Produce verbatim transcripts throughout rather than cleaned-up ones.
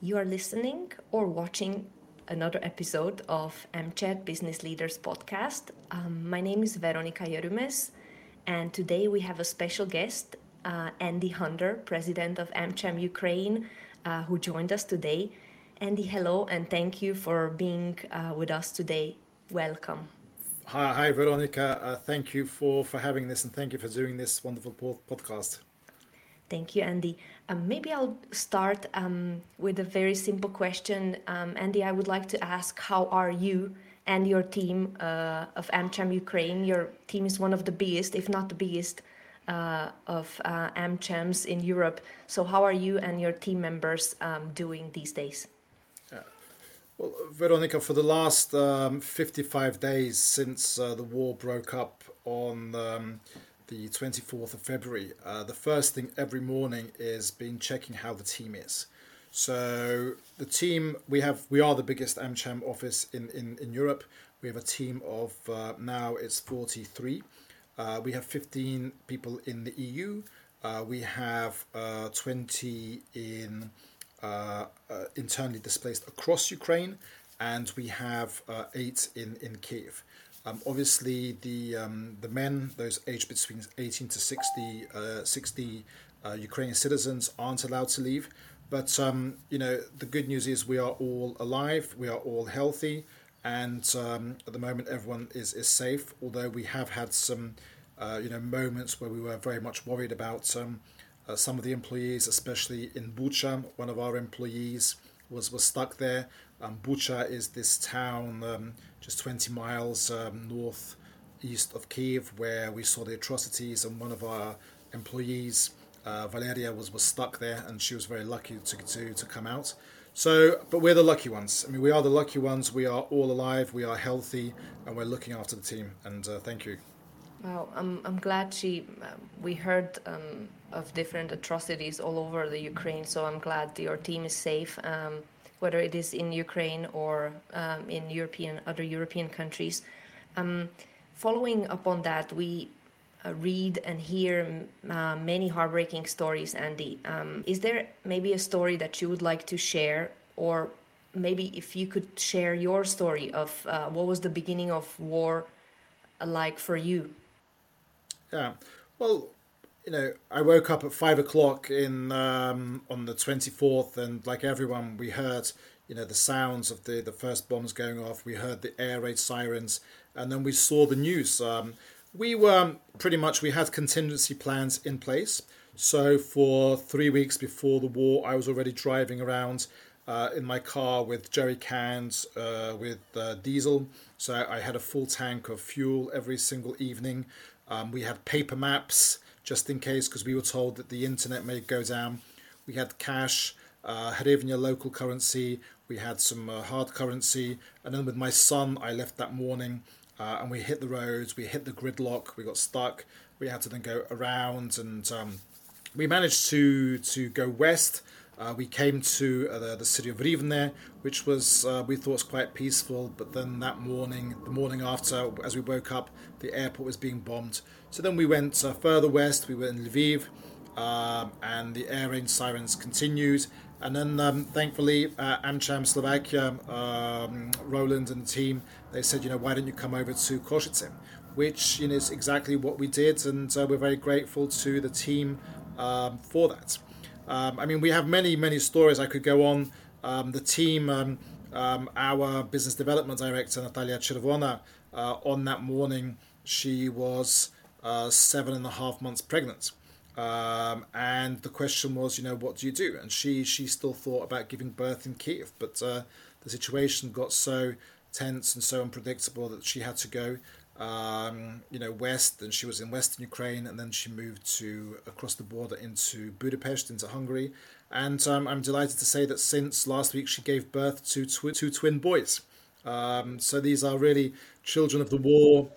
You are listening or watching another episode of AmChat Business Leaders Podcast. Um, my name is Veronika Jerumes, and today we have a special guest, uh, Andy Hunter, president of AmCham Ukraine, uh, who joined us today. Andy, hello, and thank you for being uh, with us today. Welcome. Hi, hi Veronica. Uh, thank you for, for having this and thank you for doing this wonderful po- podcast. Thank you, Andy. Um, maybe I'll start um, with a very simple question. Um, Andy, I would like to ask, how are you and your team uh, of AmCham Ukraine? Your team is one of the biggest, if not the biggest, uh, of uh, AmChams in Europe. So how are you and your team members um, doing these days? Uh, well, Veronica, for the last um, fifty-five days since uh, the war broke up on um, the twenty-fourth of February, uh, the first thing every morning is been checking how the team is. So the team, we have, we are the biggest AmCham office in, in, in Europe. We have a team of uh, now it's forty-three. Uh, we have fifteen people in the E U. Uh, we have uh, twenty in uh, uh, internally displaced across Ukraine, and we have uh, eight in in Kiev. Um, obviously, the um, the men, those aged between eighteen to sixty, uh, sixty uh, Ukrainian citizens aren't allowed to leave. But um, you know, the good news is we are all alive, we are all healthy, and um, at the moment everyone is is safe. Although we have had some, uh, you know, moments where we were very much worried about um, uh, some of the employees, especially in Bucha. One of our employees was was stuck there. Um, Bucha is this town um, just twenty miles um, north east of Kiev, where we saw the atrocities, and one of our employees, uh, Valeria, was, was stuck there, and she was very lucky to, to, to come out. So, but we're the lucky ones. I mean, we are the lucky ones. We are all alive, we are healthy, and we're looking after the team. And uh, thank you. Well, I'm, I'm glad she. Um, we heard um, of different atrocities all over the Ukraine, so I'm glad your team is safe, um, whether it is in Ukraine or um, in European other European countries. Um, following up on that, we uh, read and hear uh, many heartbreaking stories. Andy, um, is there maybe a story that you would like to share, or maybe if you could share your story of uh, what was the beginning of war like for you? Yeah. Well, you know, I woke up at five o'clock in um, on the twenty fourth, and like everyone, we heard, you know, the sounds of the the first bombs going off. We heard the air raid sirens, and then we saw the news. Um, we were pretty much we had contingency plans in place. So for three weeks before the war, I was already driving around uh, in my car with jerry cans uh, with uh, diesel. So I had a full tank of fuel every single evening. Um, we had paper maps just in case, because we were told that the internet may go down. We had cash, uh, hryvnia local currency. We had some uh, hard currency. And then with my son, I left that morning uh, and we hit the roads. We hit the gridlock. We got stuck. We had to then go around, and um, we managed to to go west. Uh, we came to uh, the, the city of Rivne, which was uh, we thought was quite peaceful. But then that morning, the morning after, as we woke up, the airport was being bombed. So then we went uh, further west. We were in Lviv, um, and the air raid sirens continued. And then, um, thankfully, uh, AmCham Slovakia, um, Roland and the team, they said, you know, why don't you come over to Košice? Which, you know, is exactly what we did, and uh, we're very grateful to the team um, for that. Um, I mean, we have many, many stories I could go on. Um, the team, um, um, our business development director, Natalia Chervona, uh, on that morning, she was uh, seven and a half months pregnant. Um, and the question was, you know, what do you do? And she, she still thought about giving birth in Kiev, but uh, the situation got so tense and so unpredictable that she had to go um, you know, west, and she was in Western Ukraine, and then she moved to across the border into Budapest, into Hungary. And um, I'm delighted to say that since last week she gave birth to tw- two twin boys. Um, so these are really children of the war.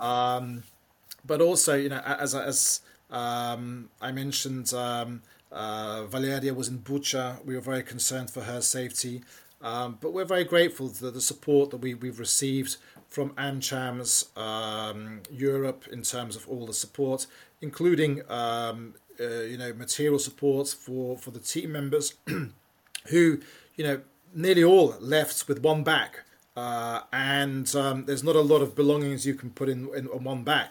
Um, but also, you know, as as um, I mentioned, um, uh, Valeria was in Bucha. We were very concerned for her safety, um, but we're very grateful for the support that we we've received from AmCham's um, Europe in terms of all the support, including um, uh, you know material support for for the team members who, you know, nearly all left with one bag. Uh, and um, there's not a lot of belongings you can put in, in, in one bag.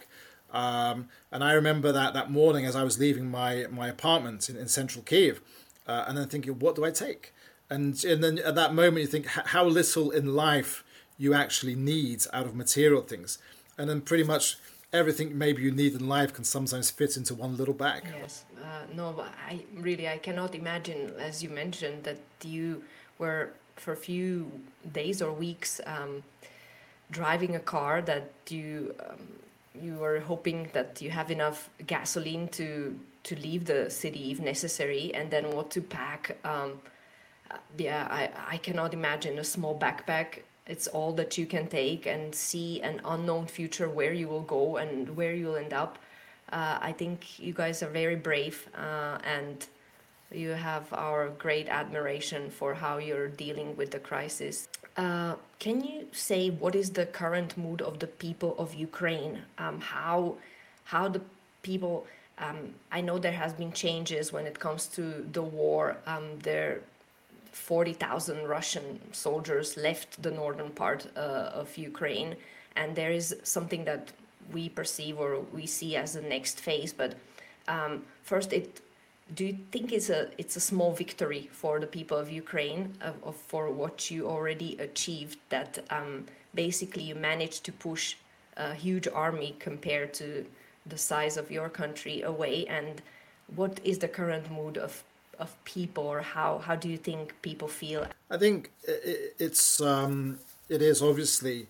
Um, and I remember that that morning as I was leaving my, my apartment in, in central Kiev, uh, and then thinking, what do I take? And, and then at that moment you think how little in life you actually need out of material things. And then pretty much everything maybe you need in life can sometimes fit into one little bag. Yes, uh, no, but I really, I cannot imagine, as you mentioned, that you were for a few days or weeks um, driving a car that you um, you were hoping that you have enough gasoline to to leave the city if necessary, and then what to pack. Um, uh, yeah, I, I cannot imagine a small backpack. It's all that you can take and see an unknown future where you will go and where you'll end up. Uh, I think you guys are very brave, uh, and you have our great admiration for how you're dealing with the crisis. Uh, can you say what is the current mood of the people of Ukraine? Um, how how the people? Um, I know there has been changes when it comes to the war. Um, there forty thousand Russian soldiers left the northern part uh, of Ukraine, and there is something that we perceive or we see as the next phase. But um, first, it do you think it's a it's a small victory for the people of Ukraine of, of for what you already achieved? That um, basically you managed to push a huge army compared to the size of your country away. And what is the current mood of of people, or how how do you think people feel? I think it, it's um, it is obviously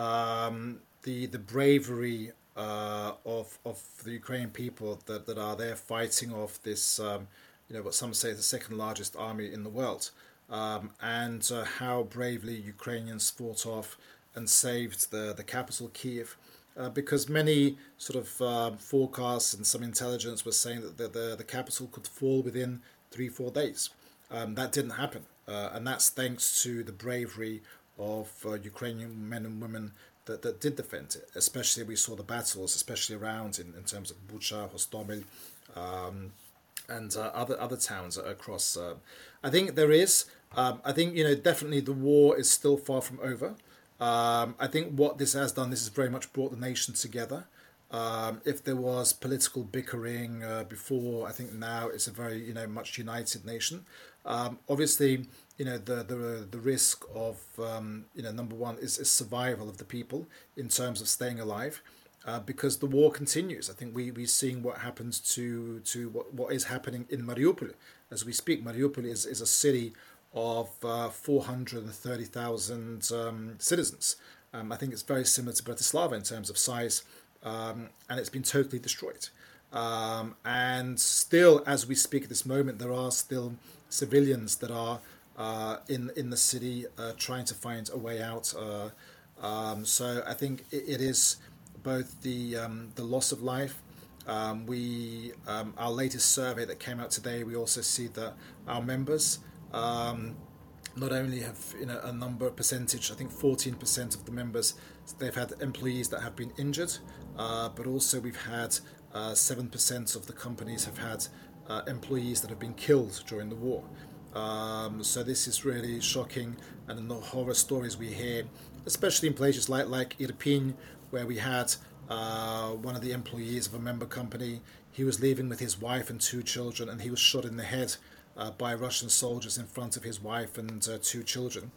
um, the the bravery uh, of of the Ukrainian people that, that are there fighting off this um, you know what some say is the second largest army in the world, um, and uh, how bravely Ukrainians fought off and saved the the capital Kiev. Uh, because many sort of uh, forecasts and some intelligence were saying that the, the, the capital could fall within three, four days. Um, that didn't happen. Uh, and that's thanks to the bravery of uh, Ukrainian men and women that, that did defend it. Especially we saw the battles, especially around in, in terms of Bucha, Hostomel, um, and uh, other other towns across. Uh, I think there is, um, I think, you know, definitely the war is still far from over. Um, I think what this has done, this has very much brought the nation together. Um, if there was political bickering uh, before, I think now it's a very, you know, much united nation. Um, obviously, you know, the the the risk of, um, you know, number one is, is survival of the people in terms of staying alive, uh, because the war continues. I think we we're seeing what happens to to what, what is happening in Mariupol as we speak. Mariupol is, is a city of uh, four hundred thirty thousand um, citizens. Um, I think it's very similar to Bratislava in terms of size, um, and it's been totally destroyed. Um, and still, as we speak at this moment, there are still civilians that are uh, in in the city uh, trying to find a way out. Uh, um, so I think it, it is both the um, the loss of life. Um, we um, our latest survey that came out today, we also see that our members. Um, not only have, you know, a number percentage, I think fourteen percent of the members, they've had employees that have been injured, uh, but also we've had uh, seven percent of the companies have had uh, employees that have been killed during the war. Um, so this is really shocking, and in the horror stories we hear, especially in places like, like Irpin, where we had uh, one of the employees of a member company, he was leaving with his wife and two children, and he was shot in the head Uh, by Russian soldiers in front of his wife and uh, two children.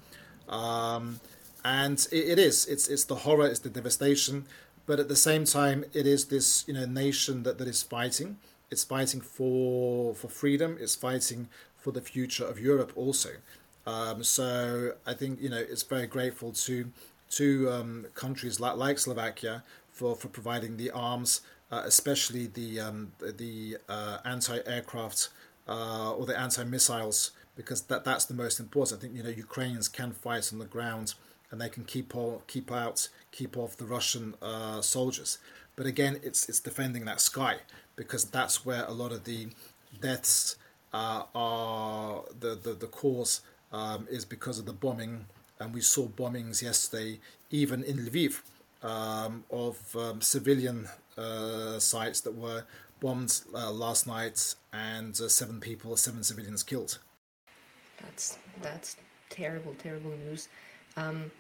Um, and it, it is, it's it's the horror, it's the devastation, but at the same time, it is this, you know, nation that, that is fighting. It's fighting for for freedom. It's fighting for the future of Europe also. Um, so I think, you know, it's very grateful to to um, countries like, like Slovakia for, for providing the arms, uh, especially the um, the uh, anti-aircraft Uh, or the anti-missiles, because that that's the most important. I think, you know, Ukrainians can fight on the ground and they can keep all, keep out keep off the Russian uh, soldiers. But again, it's it's defending that sky, because that's where a lot of the deaths uh, are. The the the cause um, is because of the bombing, and we saw bombings yesterday, even in Lviv, um, of um, civilian uh, sites that were bombed uh, last night, and uh, seven people, seven civilians killed. That's that's terrible, terrible news. Um,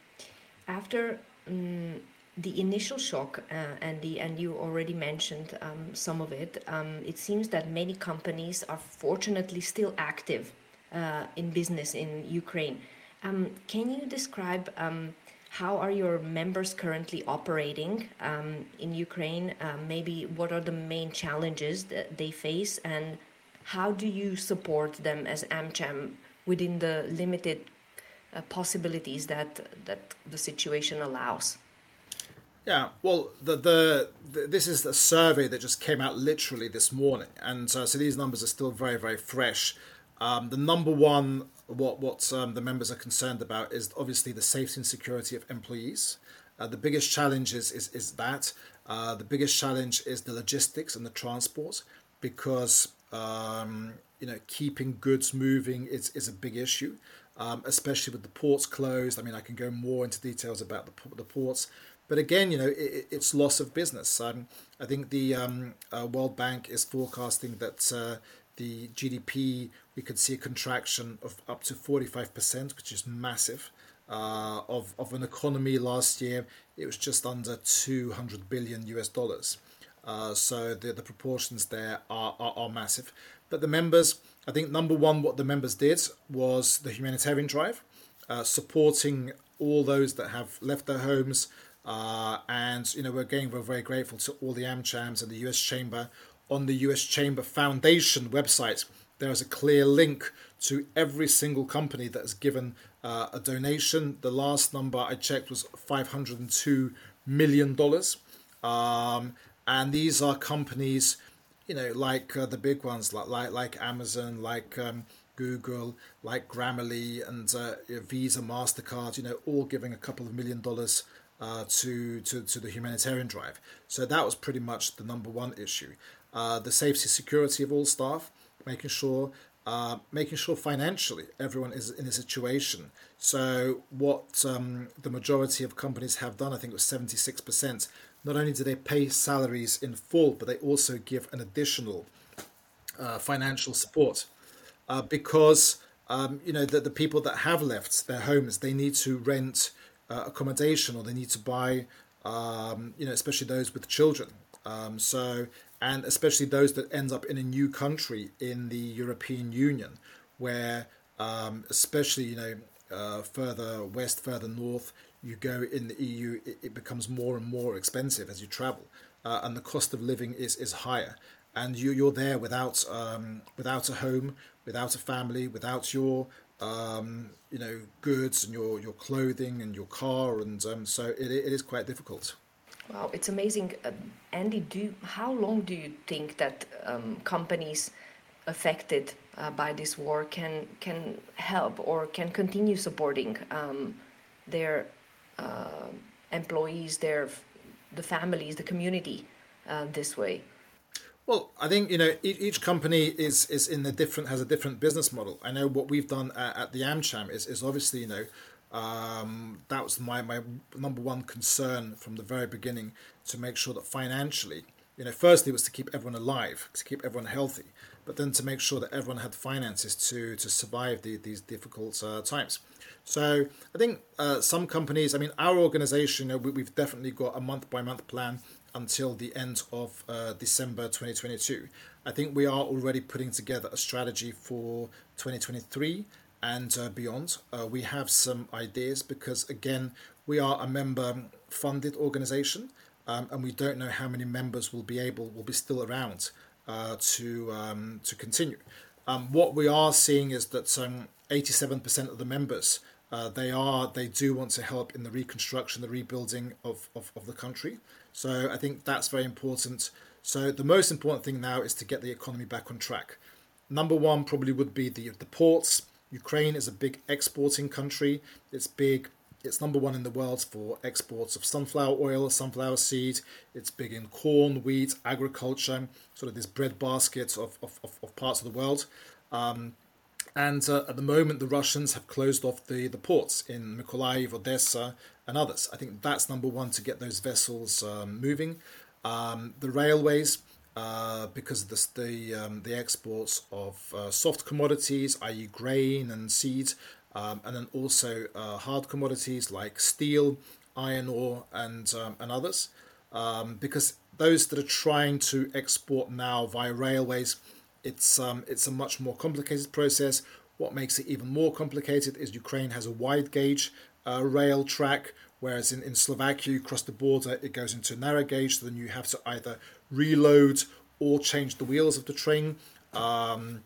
after um, the initial shock, uh, and the and you already mentioned um, some of it. Um, it seems that many companies are fortunately still active uh, in business in Ukraine. Um, can you describe um, how are your members currently operating um, in Ukraine? Um, maybe what are the main challenges that they face, and how do you support them as AmCham within the limited uh, possibilities that that the situation allows? Yeah, well, the, the the this is a survey that just came out literally this morning, and uh, so these numbers are still very very fresh. Um, the number one what what um, the members are concerned about is obviously the safety and security of employees. Uh, the biggest challenge is is, is that uh, the biggest challenge is the logistics and the transport, because um, you know keeping goods moving is is a big issue, um, especially with the ports closed. I mean, I can go more into details about the the ports. But again, you know, it, it's loss of business. Um, I think the um, uh, World Bank is forecasting that uh, the G D P, we could see a contraction of up to forty-five percent, which is massive. Uh, of, of an economy last year, it was just under two hundred billion U S dollars. Uh, so the, the proportions there are, are, are massive. But the members, I think number one, what the members did was the humanitarian drive, uh, supporting all those that have left their homes. Uh, and, you know, we're again, we're very grateful to all the AmChams and the U S Chamber. On the U S Chamber Foundation website, there is a clear link to every single company that has given uh, a donation. The last number I checked was five hundred two million dollars. Um, and these are companies, you know, like uh, the big ones, like like, like Amazon, like um, Google, like Grammarly, and uh, Visa, MasterCard, you know, all giving a couple of million dollars uh, to, to, to the humanitarian drive. So that was pretty much the number one issue. Uh, the safety security of all staff, making sure uh, making sure financially everyone is in a situation. So what um, the majority of companies have done, I think it was seventy-six percent, not only do they pay salaries in full, but they also give an additional uh, financial support. Uh, because um, you know the, the people that have left their homes, they need to rent uh, accommodation, or they need to buy, um, you know, especially those with children. Um, so, and especially those that end up in a new country in the European Union, where um, especially, you know, uh, further west, further north you go in the E U, it, it becomes more and more expensive as you travel, uh, and the cost of living is, is higher. And you, you're there without um, without a home, without a family, without your um, you know goods and your, your clothing and your car, and um, so it, it is quite difficult. Wow, it's amazing. Uh, Andy, do how long do you think that um, companies affected uh, by this war can can help or can continue supporting um, their uh, employees, their the families, the community uh, this way? Well, I think you know each, each company is is in a different has a different business model. I know what we've done at, at the AmCham is is obviously you know um, that was my my number one concern from the very beginning, to make sure that financially, you know, firstly it was to keep everyone alive, to keep everyone healthy, but then to make sure that everyone had finances to to survive the, these difficult uh, times. So I think uh, some companies, I mean, our organization, you know, we, we've definitely got a month by month plan until the end of uh, December twenty twenty-two. I think we are already putting together a strategy for twenty twenty-three and uh, beyond. Uh, we have some ideas because, again, we are a member-funded organization, um, and we don't know how many members will be able will be still around uh, to um, to continue. Um, what we are seeing is that um, eighty-seven percent of the members uh, they are they do want to help in the reconstruction, the rebuilding of, of, of the country. So I think that's very important. So the most important thing now is to get the economy back on track. Number one probably would be the the ports. Ukraine is a big exporting country. It's big. It's number one in the world for exports of sunflower oil, sunflower seed. It's big in corn, wheat, agriculture, sort of this breadbasket of, of, of, of parts of the world. Um, and uh, at the moment, the Russians have closed off the, the ports in Mykolaiv, Odessa, and others. I think that's number one, to get those vessels um, moving. Um, the railways, uh, because of the the, um, the exports of uh, soft commodities, that is grain and seeds, um, and then also uh, hard commodities like steel, iron ore, and um, and others. Um, because those that are trying to export now via railways, it's um, it's a much more complicated process. What makes it even more complicated is Ukraine has a wide gauge uh, rail track, whereas in, in Slovakia, you cross the border, it goes into a narrow gauge, so then you have to either reload or change the wheels of the train. Um,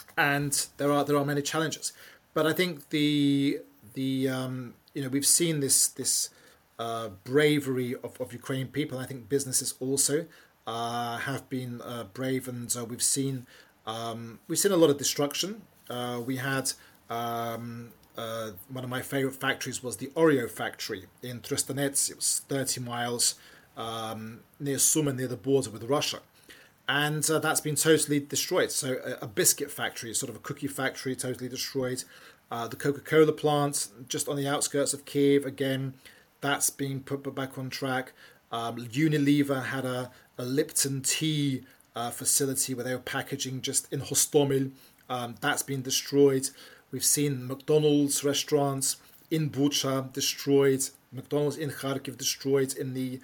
and there are there are many challenges. But I think the the um, you know we've seen this this uh, bravery of, of Ukrainian people. I think businesses also uh, have been uh, brave, and uh, we've seen um, we've seen a lot of destruction. Uh, we had um, uh, one of my favorite factories was the Oreo factory in Trustanets. It was thirty miles um, near Sumy, near the border with Russia, and uh, that's been totally destroyed. So a, a biscuit factory, sort of a cookie factory, totally destroyed. Uh, the Coca-Cola plant, just on the outskirts of Kiev, again, that's been put, put back on track. Um, Unilever had a, a Lipton tea uh, facility where they were packaging just in Hostomel. Um, that's been destroyed. We've seen McDonald's restaurants in Bucha destroyed. McDonald's in Kharkiv destroyed in the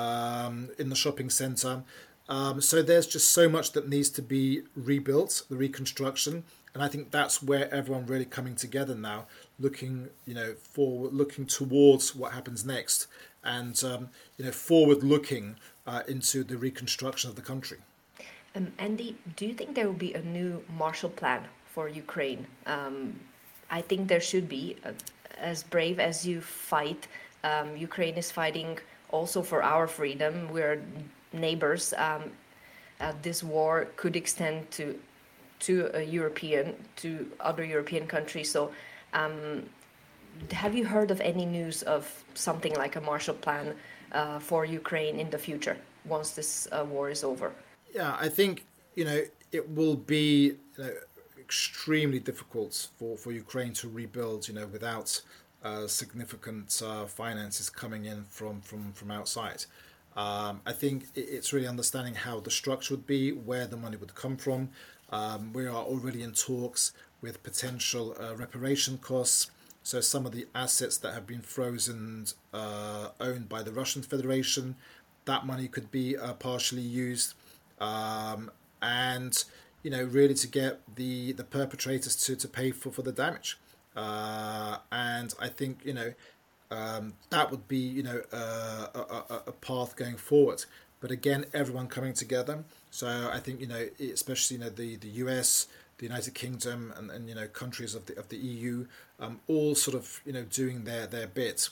um, in the shopping center. Um, so there's just so much that needs to be rebuilt, the reconstruction, and I think that's where everyone really coming together now, looking, you know, forward, looking towards what happens next, and um, you know, forward looking uh, into the reconstruction of the country. Um, Andy, do you think there will be a new Marshall Plan for Ukraine? Um, I think there should be. Uh, as brave as you fight, um, Ukraine is fighting also for our freedom. We're neighbors. Um, uh, this war could extend to to a European, to other European countries. So, um, have you heard of any news of something like a Marshall Plan uh, for Ukraine in the future once this uh, war is over? Yeah, I think, you know, it will be, you know, extremely difficult for, for Ukraine to rebuild, you know, without uh, significant uh, finances coming in from from from outside. Um, I think it's really understanding how the structure would be, where the money would come from. Um, we are already in talks with potential uh, reparation costs. So some of the assets that have been frozen, uh, owned by the Russian Federation, that money could be uh, partially used. Um, and, you know, really to get the, the perpetrators to, to pay for, for the damage. Uh, and I think, you know, um, that would be, you know, uh, a, a, a path going forward. But again, everyone coming together. So I think, you know, especially, you know, the, the U S, the United Kingdom, and, and you know, countries of the of the E U, um, all sort of, you know, doing their their bit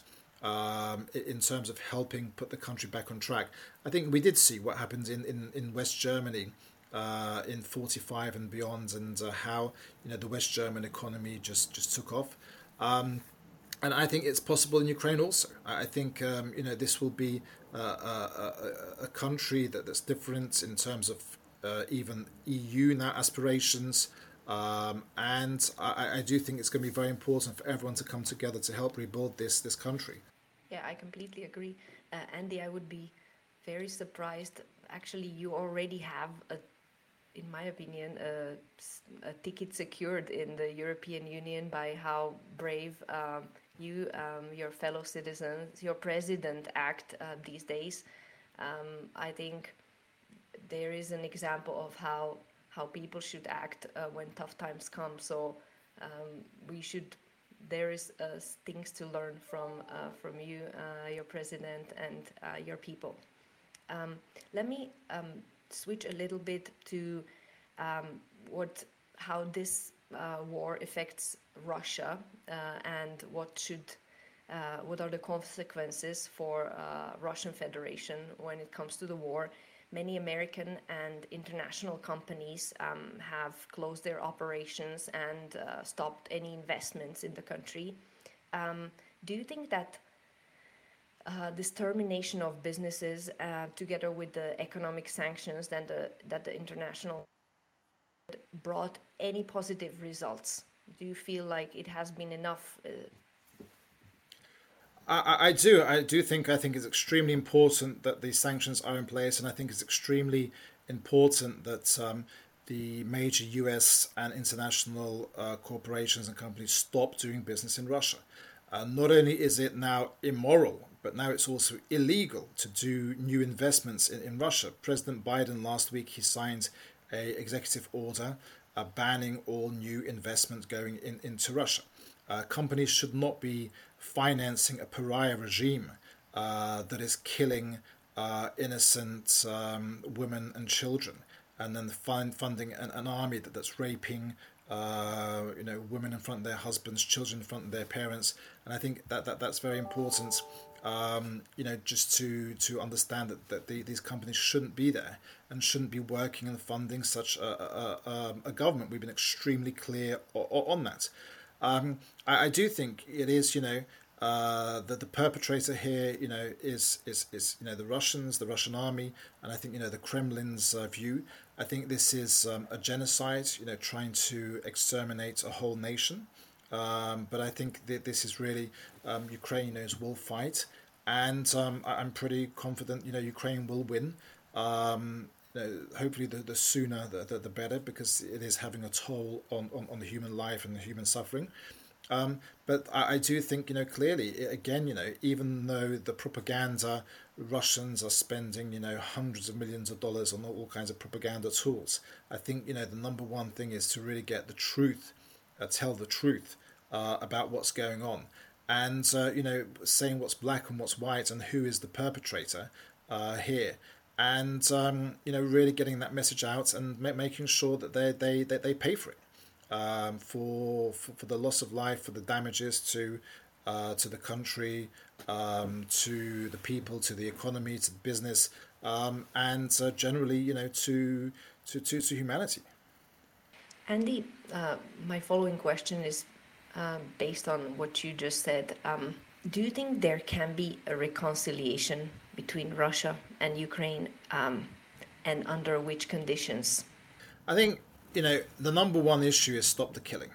um, in terms of helping put the country back on track. I think we did see what happened in in, in West Germany uh, in forty-five and beyond, and uh, how, you know, the West German economy just just took off. Um, and I think it's possible in Ukraine also. I think um, you know, this will be uh, a, a, a country that, that's different in terms of uh, even E U now aspirations, um, and I, I do think it's going to be very important for everyone to come together to help rebuild this this country. Yeah, I completely agree. Uh, Andy, I would be very surprised. Actually, you already have a, in my opinion, a, a ticket secured in the European Union by how brave um, you, um, your fellow citizens, your president act uh, these days. Um, I think there is an example of how how people should act uh, when tough times come. So um, we should. There is uh, things to learn from uh, from you, uh, your president, and uh, your people. Um, let me um, switch a little bit to um, what how this uh, war affects Russia uh, and what should uh, what are the consequences for uh, Russian Federation when it comes to the war. Many American and international companies um, have closed their operations and uh, stopped any investments in the country. Um, do you think that uh, this termination of businesses, uh, together with the economic sanctions that the, that the international brought any positive results? Do you feel like it has been enough? Uh, I, I do. I do think. I think it's extremely important that these sanctions are in place, and I think it's extremely important that um, the major U S and international uh, corporations and companies stop doing business in Russia. Uh, not only is it now immoral, but now it's also illegal to do new investments in, in Russia. President Biden last week, he signed a executive order uh, banning all new investments going in, into Russia. Uh, companies should not be financing a pariah regime uh, that is killing uh, innocent um, women and children, and then fund, funding an, an army that, that's raping uh, you know, women in front of their husbands, children in front of their parents. And I think that, that that's very important, um, you know, just to, to understand that, that the, these companies shouldn't be there and shouldn't be working and funding such a, a, a, a government. We've been extremely clear on that. Um, I, I do think it is, you know, uh, that the perpetrator here, you know, is, is, is, you know, the Russians, the Russian army, and I think, you know, the Kremlin's uh, view. I think this is um, a genocide, you know, trying to exterminate a whole nation. Um, but I think that this is really um, Ukrainians will fight, and um, I'm pretty confident, you know, Ukraine will win. Um, you know, hopefully, the, the sooner the, the, the better, because it is having a toll on, on, on the human life and the human suffering. Um, but I, I do think, you know, clearly, again, you know, even though the propaganda, Russians are spending, you know, hundreds of millions of dollars on all kinds of propaganda tools, I think, you know, the number one thing is to really get the truth, uh, tell the truth uh, about what's going on. And, uh, you know, saying what's black and what's white and who is the perpetrator uh, here. And, um, you know, really getting that message out and ma- making sure that they, they, that they pay for it. Um, for, for for the loss of life, for the damages to uh, to the country, um, to the people, to the economy, to business, um, and uh, generally, you know, to to to, to humanity. Andy, uh, my following question is uh, based on what you just said. Um, do you think there can be a reconciliation between Russia and Ukraine, um, and under which conditions? I think, you know, the number one issue is stop the killing.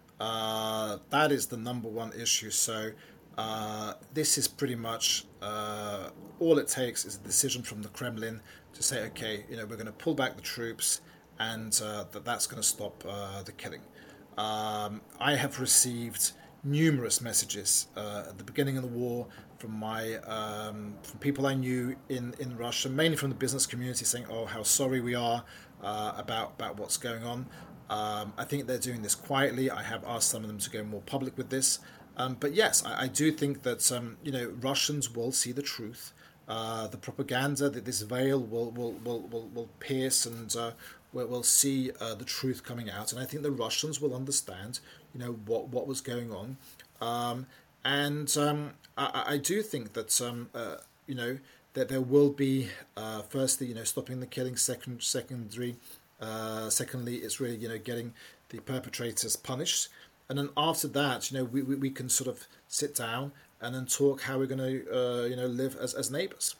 Uh, that is the number one issue. So uh, this is pretty much uh, all it takes is a decision from the Kremlin to say, okay, you know, we're going to pull back the troops, and uh, that that's going to stop uh, the killing. Um, I have received numerous messages uh, at the beginning of the war from my um, from people I knew in, in Russia, mainly from the business community, saying, "Oh, how sorry we are uh, about about what's going on." Um, I think they're doing this quietly. I have asked some of them to go more public with this, um, but yes, I, I do think that um, you know, Russians will see the truth. Uh, the propaganda that this veil will will will will, will pierce, and uh, we'll, we'll see uh, the truth coming out. And I think the Russians will understand, you know, what what was going on. Um, and um, I, I do think that um, uh, you know, that there will be uh, firstly, you know, stopping the killing. Second, secondary, uh, secondly, it's really, you know, getting the perpetrators punished. And then after that, you know, we, we, we can sort of sit down and then talk how we're going to, uh, you know, live as, as neighbours.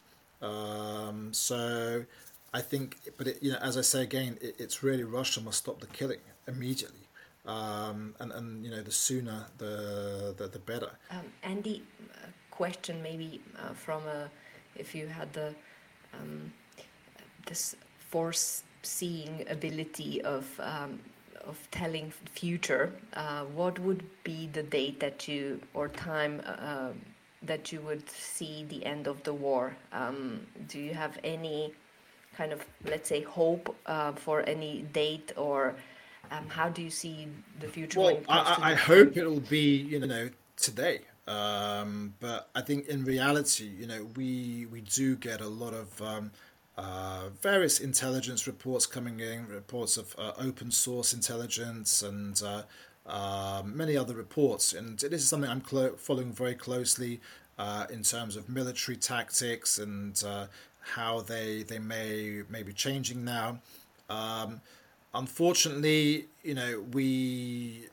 Um, so I think, but it, you know, as I say again, it, it's really Russia must stop the killing immediately. Um, and, and, you know, the sooner, the the, the better. Um, Andy, a question maybe uh, from a, if you had the um, this foreseeing ability of um, of telling future, uh, what would be the date that you or time uh, that you would see the end of the war? Um, do you have any kind of, let's say, hope uh, for any date, or um, how do you see the future? Well, when it comes I, to I the hope it will be, you know, today. Um, but I think in reality, you know, we we do get a lot of um, uh, various intelligence reports coming in, reports of uh, open source intelligence, and uh, uh, many other reports. And this is something I'm clo- following very closely uh, in terms of military tactics and uh, how they they may may be changing now. Um, Unfortunately, you know, we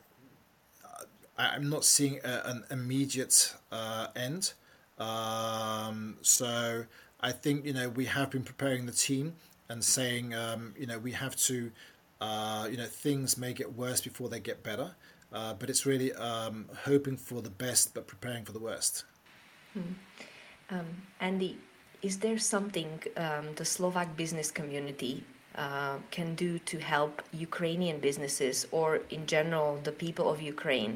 I'm not seeing a, an immediate uh, end. Um, so I think, you know, we have been preparing the team and saying, um, you know, we have to, uh, you know, things may get worse before they get better. Uh, but it's really um, hoping for the best, but preparing for the worst. Hmm. Um, Andy, is there something um, the Slovak business community uh, can do to help Ukrainian businesses or in general the people of Ukraine?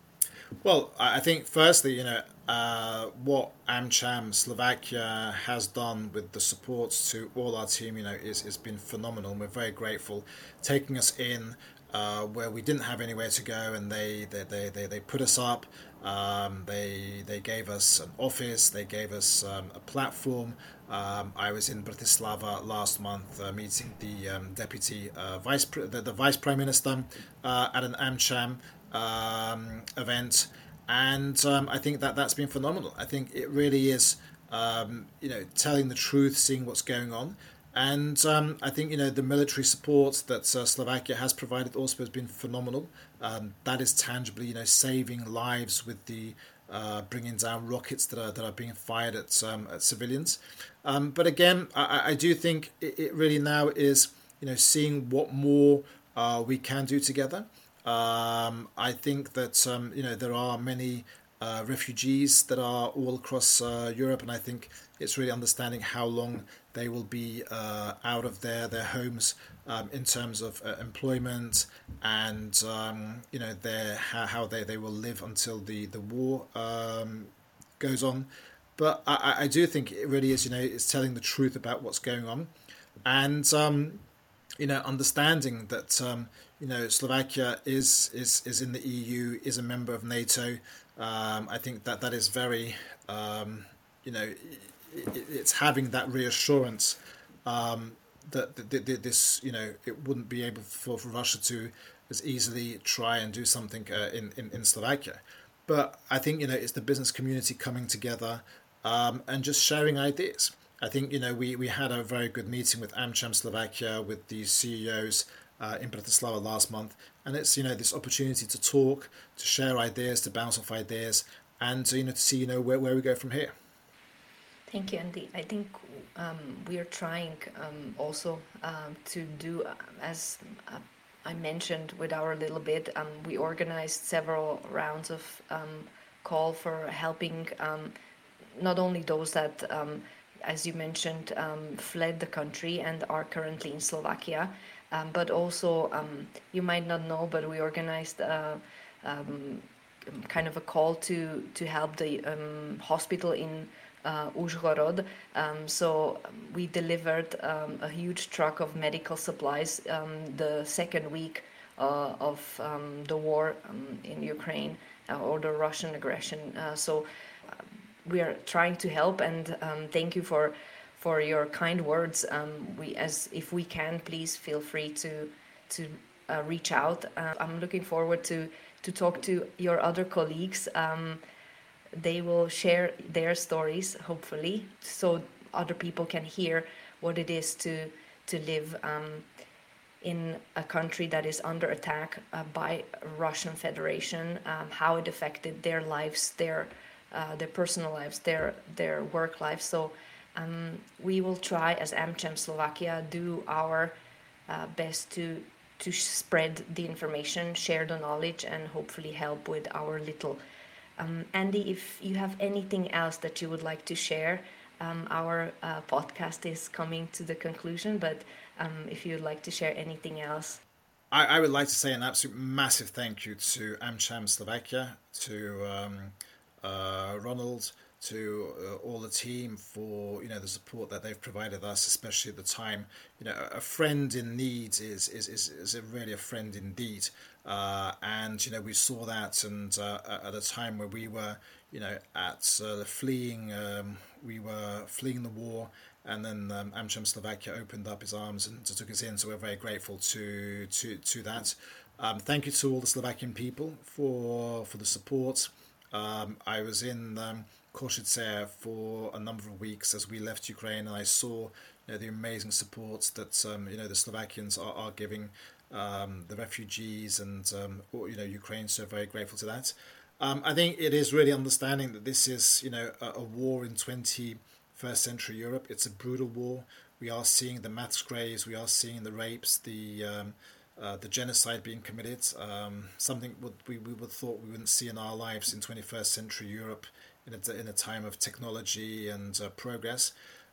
Well, I think firstly, you know, uh, what AmCham Slovakia has done with the support to all our team, you know, is has been phenomenal. And we're very grateful, taking us in uh, where we didn't have anywhere to go, and they they, they, they, they put us up. Um, they they gave us an office. They gave us um, a platform. Um, I was in Bratislava last month uh, meeting the um, deputy uh, vice the, the vice prime minister uh, at an AmCham um, event, and um, I think that that's been phenomenal. I think it really is, um, you know, telling the truth, seeing what's going on, and um, I think you know the military support that uh, Slovakia has provided also has been phenomenal. Um, that is tangibly, you know, saving lives with the uh, bringing down rockets that are that are being fired at um, at civilians. Um, but again, I, I do think it, it really now is, you know, seeing what more uh, we can do together. Um, I think that um, you know there are many uh, refugees that are all across uh, Europe, and I think it's really understanding how long they will be uh, out of their their homes um, in terms of uh, employment, and um, you know their how, how they, they will live until the the war um, goes on. But I, I do think it really is, you know, it's telling the truth about what's going on, and um, you know, understanding that um, you know Slovakia is is is in the E U, is a member of NATO. Um, I think that that is very, um, you know, it, it's having that reassurance um, that, that, that this, you know, it wouldn't be able for, for Russia to as easily try and do something uh, in, in in Slovakia. But I think you know it's the business community coming together um, and just sharing ideas. I think you know we, we had a very good meeting with AmCham Slovakia with the C E Os uh, in Bratislava last month, and it's you know this opportunity to talk, to share ideas, to bounce off ideas, and to, you know to see you know where, where we go from here. Thank you, Andy. I think um, we are trying um, also um, to do uh, as uh, I mentioned with our little bit. Um, we organized several rounds of um, call for helping um, not only those that, um, as you mentioned, um, fled the country and are currently in Slovakia, um, but also um, you might not know, but we organized uh, um, kind of a call to to help the um, hospital in uh, Uzhhorod. Um, so we delivered um, a huge truck of medical supplies um, the second week uh, of um, the war um, in Ukraine uh, or the Russian aggression. Uh, so we are trying to help, and um, thank you for for your kind words. Um, we, as if we can, please feel free to to uh, reach out. Uh, I'm looking forward to to talk to your other colleagues. Um, they will share their stories, hopefully, so other people can hear what it is to to live um, in a country that is under attack uh, by Russian Federation, um, how it affected their lives, their uh, their personal lives, their their work lives. So um, we will try as AmCham Slovakia do our uh, best to to spread the information, share the knowledge, and hopefully help with our little. Um, Andy, if you have anything else that you would like to share, um, our uh, podcast is coming to the conclusion, but um, if you'd like to share anything else. I, I would like to say an absolute massive thank you to AmCham Slovakia, to um, uh, Ronald, to uh, all the team for you know the support that they've provided us, especially at the time. You know, a friend in need is is is, is a really a friend indeed. Uh, and you know we saw that, and uh, at a time where we were, you know, at uh, fleeing, um, we were fleeing the war, and then um, AmCham Slovakia opened up his arms and took us in. So we're very grateful to to to that. Um, thank you to all the Slovakian people for for the support. Um, I was in um, Košice for a number of weeks as we left Ukraine, and I saw you know, the amazing support that um, you know the Slovakians are, are giving um, the refugees and um, you know Ukraine. So very grateful to that. Um, I think it is really understanding that this is you know a, a war in twenty-first century Europe. It's a brutal war. We are seeing the mass graves. We are seeing the rapes. The um, Uh, the genocide being committed, um, something would, we, we would thought we wouldn't see in our lives in twenty-first century Europe in a, in a time of technology and uh, progress.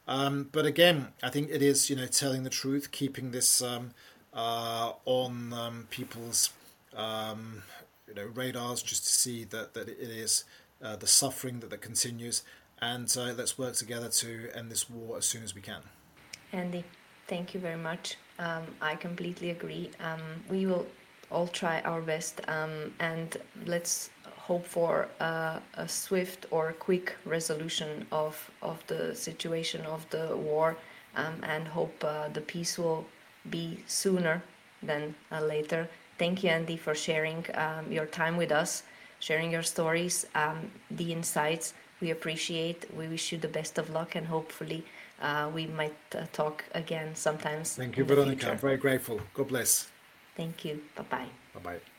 Um, but again, I think it is, you know, telling the truth, keeping this um, uh, on um, people's, um, you know, radars, just to see that that it is uh, the suffering that, that continues, and uh, let's work together to end this war as soon as we can. Andy, thank you very much. Um, I completely agree. Um, we will all try our best, um, and let's hope for uh, a swift or quick resolution of, of the situation of the war, um, and hope uh, the peace will be sooner than uh, later. Thank you, Andy, for sharing um, your time with us, sharing your stories, um, the insights. We appreciate. We wish you the best of luck, and hopefully uh, we might uh, talk again sometimes Thank you, in the Veronica. I'm future. very grateful. God bless. Thank you. Bye bye. Bye bye.